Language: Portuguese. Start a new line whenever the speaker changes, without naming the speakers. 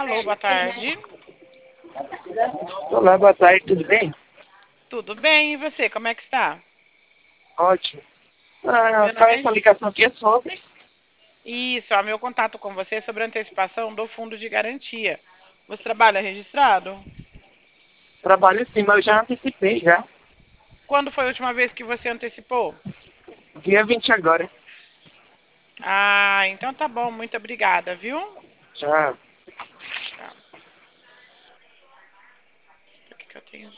Alô, boa tarde.
Olá, boa tarde, tudo bem?
Tudo bem? E você, como é que está?
Ótimo.
Meu
Qual
nome
é
é...
essa ligação aqui? É sobre?
Isso, meu contato com você é sobre a antecipação do fundo de garantia. Você trabalha registrado?
Trabalho sim, mas eu já antecipei já.
Quando foi a última vez que você antecipou?
Dia 20 agora.
Ah, então tá bom, muito obrigada, viu?
Já.
Tá. O que que eu tenho?